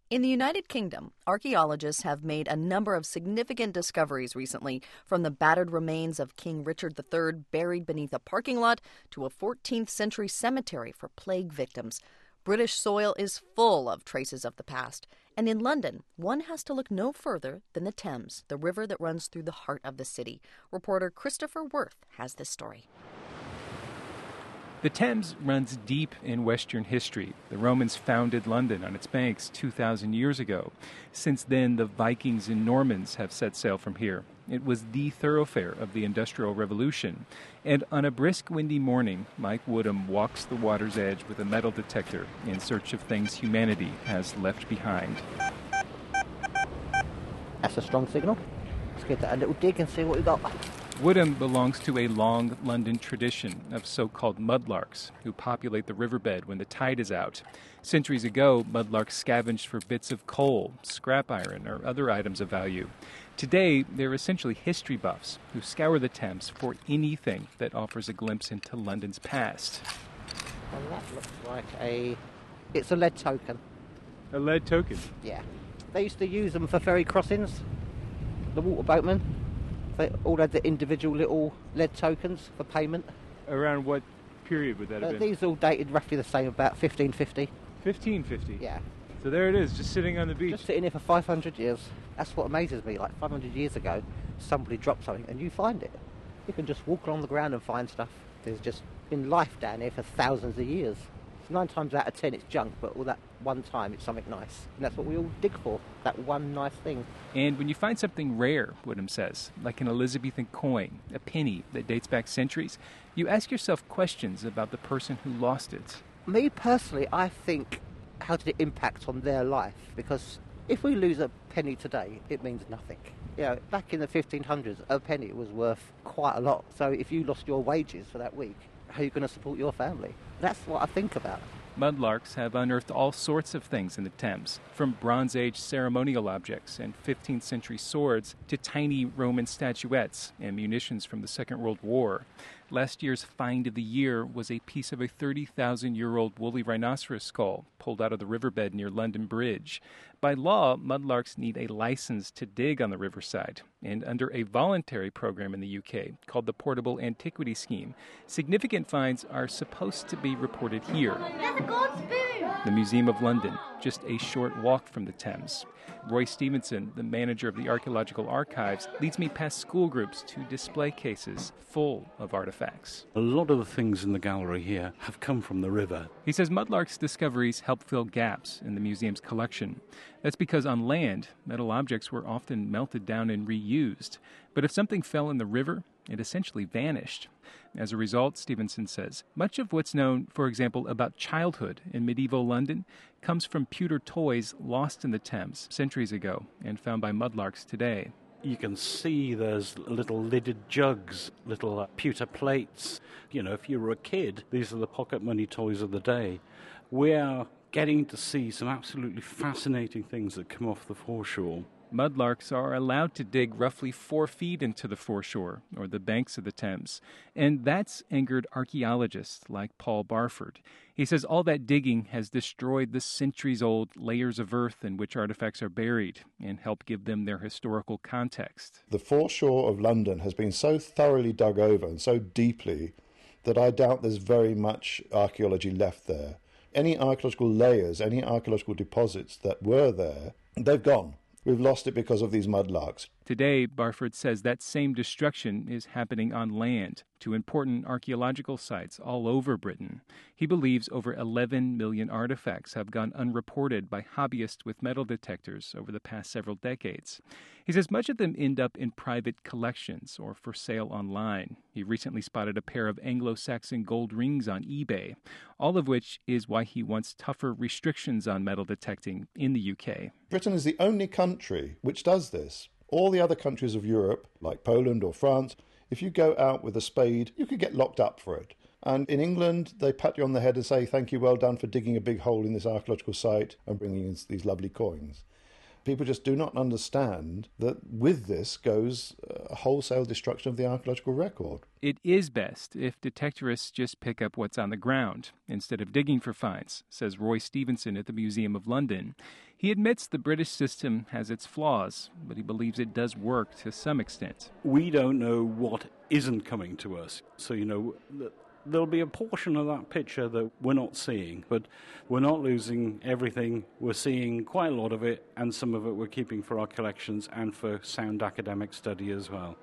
In the United Kingdom, archaeologists have made a number of significant discoveries recently, from the battered remains of King Richard III buried beneath a parking lot to a 14th century cemetery for plague victims. British soil is full of traces of the past, and in London, one has to look no further than the Thames, the river that runs through the heart of the city. Reporter Christopher Worth has this story. The Thames runs deep in Western history. The Romans founded London on its banks 2,000 years ago. Since then, the Vikings and Normans have set sail from here. It was the thoroughfare of the Industrial Revolution. And on a brisk, windy morning, Mike Woodham walks the water's edge with a metal detector in search of things humanity has left behind. That's a strong signal. Let's get a little dig and see what we got. Woodham belongs to a long London tradition of so-called mudlarks who populate the riverbed when the tide is out. Centuries ago, mudlarks scavenged for bits of coal, scrap iron, or other items of value. Today, they're essentially history buffs who scour the Thames for anything that offers a glimpse into London's past. Well, that looks like it's a lead token. A lead token? Yeah. They used to use them for ferry crossings, the water boatmen. They all had the individual little lead tokens for payment. Around what period would that have been? These all dated roughly the same, about 1550. 1550? Yeah. So there it is, just sitting on the beach. Just sitting here for 500 years. That's what amazes me. Like 500 years ago, somebody dropped something and you find it. You can just walk along the ground and find stuff. There's just been life down here for thousands of years. 9 times out of 10 it's junk, but all that one time it's something nice. And that's what we all dig for, that one nice thing. And when you find something rare, Woodham says, like an Elizabethan coin, a penny that dates back centuries, you ask yourself questions about the person who lost it. Me personally, I think, how did it impact on their life? Because if we lose a penny today, it means nothing. You know, back in the 1500s, a penny was worth quite a lot. So if you lost your wages for that week, how are you going to support your family? That's what I think about. Mudlarks have unearthed all sorts of things in the Thames, from Bronze Age ceremonial objects and 15th century swords to tiny Roman statuettes and munitions from the Second World War. Last year's find of the year was a piece of a 30,000-year-old woolly rhinoceros skull pulled out of the riverbed near London Bridge. By law, mudlarks need a license to dig on the riverside, and under a voluntary program in the UK called the Portable Antiquity Scheme, significant finds are supposed to be reported here. The Museum of London, just a short walk from the Thames. Roy Stevenson, the manager of the Archaeological Archives, leads me past school groups to display cases full of artifacts. A lot of the things in the gallery here have come from the river. He says mudlarks' discoveries help fill gaps in the museum's collection. That's because on land, metal objects were often melted down and reused. But if something fell in the river, it essentially vanished. As a result, Stevenson says, much of what's known, for example, about childhood in medieval London comes from pewter toys lost in the Thames centuries ago and found by mudlarks today. You can see there's little lidded jugs, little pewter plates. You know, if you were a kid, these are the pocket money toys of the day. We're getting to see some absolutely fascinating things that come off the foreshore. Mudlarks are allowed to dig roughly 4 feet into the foreshore, or the banks of the Thames, and that's angered archaeologists like Paul Barford. He says all that digging has destroyed the centuries-old layers of earth in which artifacts are buried and helped give them their historical context. The foreshore of London has been so thoroughly dug over and so deeply that I doubt there's very much archaeology left there. Any archaeological layers, any archaeological deposits that were there, they've gone. We've lost it because of these mudlarks. Today, Barford says that same destruction is happening on land to important archaeological sites all over Britain. He believes over 11 million artifacts have gone unreported by hobbyists with metal detectors over the past several decades. He says much of them end up in private collections or for sale online. He recently spotted a pair of Anglo-Saxon gold rings on eBay, all of which is why he wants tougher restrictions on metal detecting in the UK. Britain is the only country which does this. All the other countries of Europe, like Poland or France, if you go out with a spade, you could get locked up for it. And in England, they pat you on the head and say, thank you, well done for digging a big hole in this archaeological site and bringing in these lovely coins. People just do not understand that with this goes a wholesale destruction of the archaeological record. It is best if detectorists just pick up what's on the ground instead of digging for finds, says Roy Stevenson at the Museum of London. He admits the British system has its flaws, but he believes it does work to some extent. We don't know what isn't coming to us. So, there'll be a portion of that picture that we're not seeing, but we're not losing everything. We're seeing quite a lot of it, and some of it we're keeping for our collections and for sound academic study as well.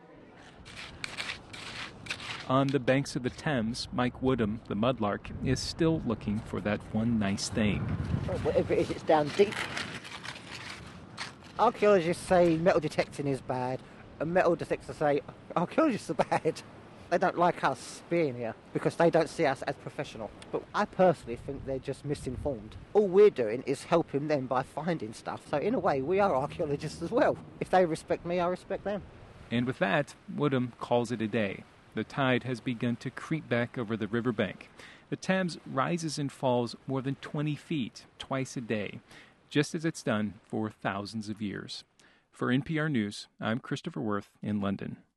On the banks of the Thames, Mike Woodham, the mudlark, is still looking for that one nice thing. Whatever it is, it's down deep. Archaeologists say metal detecting is bad, and metal detectors say archaeologists are bad. They don't like us being here because they don't see us as professional. But I personally think they're just misinformed. All we're doing is helping them by finding stuff. So in a way, we are archaeologists as well. If they respect me, I respect them. And with that, Woodham calls it a day. The tide has begun to creep back over the riverbank. The Thames rises and falls more than 20 feet twice a day, just as it's done for thousands of years. For NPR News, I'm Christopher Worth in London.